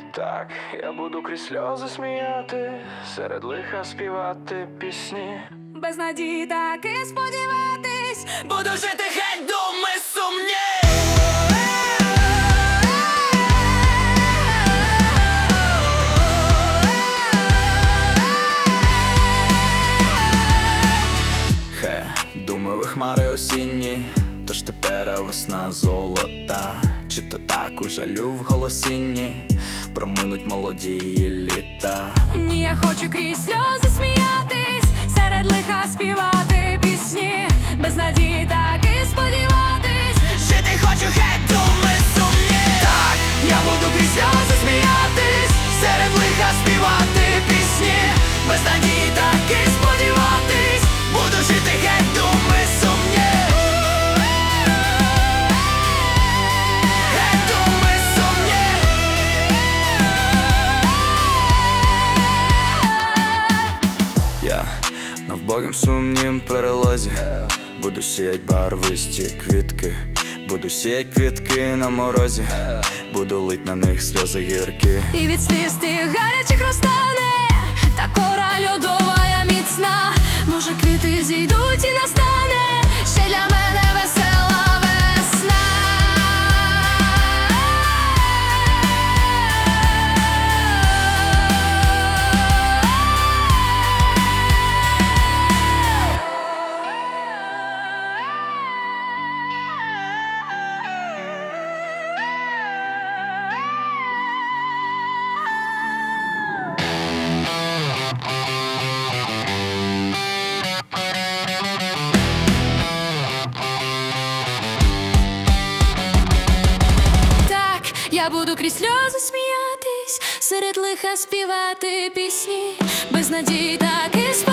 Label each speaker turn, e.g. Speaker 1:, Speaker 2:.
Speaker 1: Так, я буду крізь сльози сміяти, серед лиха співати пісні.
Speaker 2: Без надії так і сподіватись, буду жити геть думи сумні.
Speaker 3: Думаю, хмари осінні, тож тепер весна золота. Чи то так у жалю в голосінні проминуть молоді літа.
Speaker 2: Ні, я хочу крізь сльози сміятись, серед лиха співати пісні. Без надії так і сподіватись, жити хочу геть думи сумні.
Speaker 3: Так, я буду крізь сльози сміятись, серед лиха співати пісні. Без надії так і сподіватись, буду жити геть думи сумні. Геть думи сумні. Я на вбогім сумнім перелозі буду сіять барвисті квітки, буду сіять квітки на морозі, буду лить на них сльози гіркі.
Speaker 2: І від сліз тих гарячих розтане та кора льодова я міцна. Може квіти зійдуть і настане ще для мене весела весна. Я буду крізь сльози сміятись, серед лиха співати пісні. Без надії так і